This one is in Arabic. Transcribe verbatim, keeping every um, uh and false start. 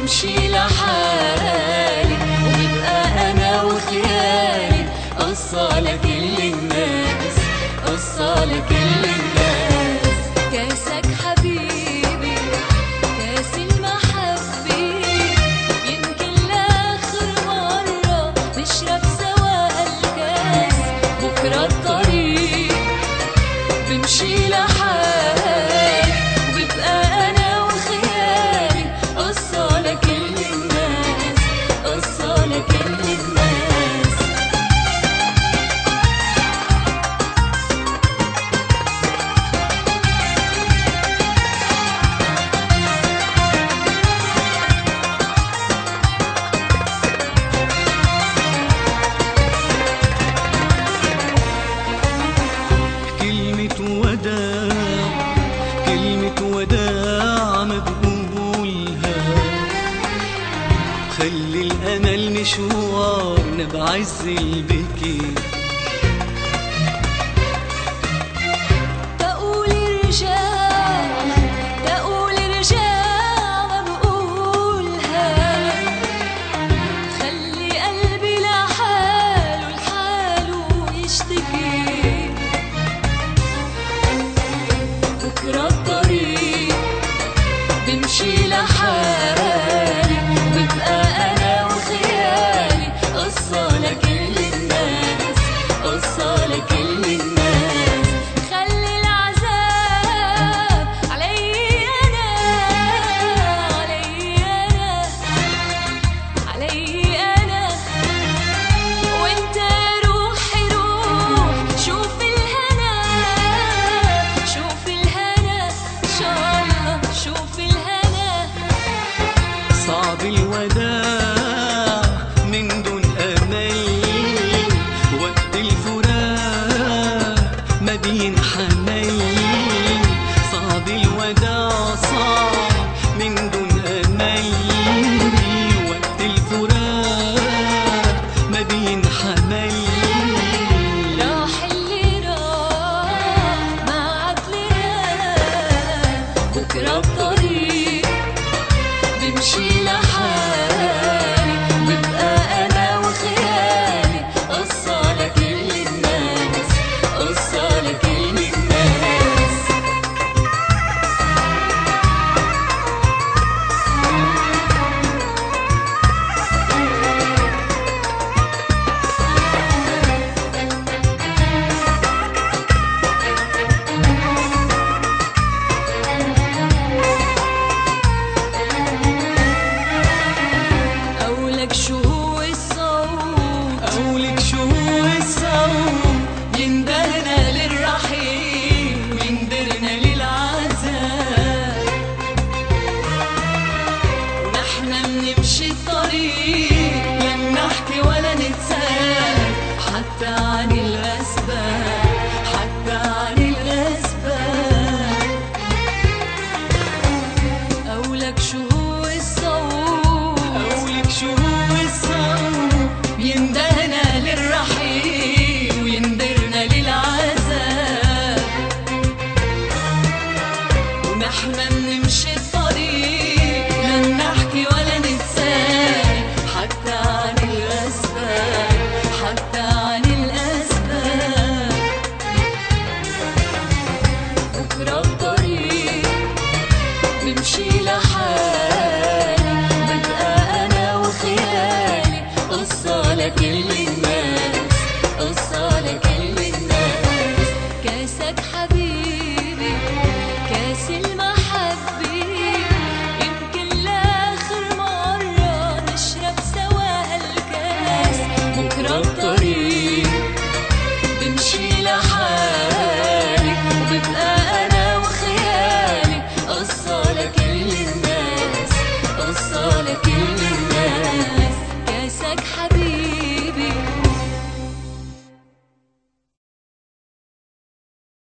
بمشي لحالي وببقى أنا وخيالي قصة لكل الناس، قصة لكل الناس. كاسك حبيبي كاس المحبة، يمكن لآخر مرة نشرب سوا هالكاس. بكرة الطريق بمشي لحالي وببقى أنا وخيالي قصة لكل الناس، قصة لكل الناس. كلمة وداع، كلمة وداع ما بقولها، خلي الأمل مشوارنا بعز البكي. تقول رجال، تقول رجال ما بقولها، خلي قلبي لحاله لحاله يشتكي. بكرة الطريق بمشي لحالي وببقى أنا وخيالي قصة لكل الناس، قصة لكل الناس. خلي العذاب علي أنا، علي أنا، علي أنا، وأنت روحي روح شوف الهنا، شوف الهنا إن شاء الله، شوف الهنا. صعب الوداع من دون أمل، وقت الفراق ما بينحمل. صعب الوداع صعب من دون أمل، وقت الفراق ما بينحمل. راح اللي راح ما عاد لقاه. بكرة الطريق بمشي لحالي وببقى أنا وخيالي قصة لكل الناس، قصة لكل الناس. أولك شو هو الصوت، أولك شو هو الصوت، يندهنا للرحيل ويندرنا للعذاب. ونحنا بنمشي الطريق لن نحكي ولا نتساءل حتى عن الأسباب، حتى عن الأسباب. أولك شو هو الصوت، أولك شو هو الصوت، يندهنا للرحيل ويندرنا للعذاب. ونحنا بنمشي الطريق لن نحكي ولا نتساءل حتى عن الأسباب، حتى عن الأسباب. بكرة الطريق بمشي لحالي ببقى أنا وخيالي قصة لكل الناس، قصة لكل الناس. كاسك حبيبي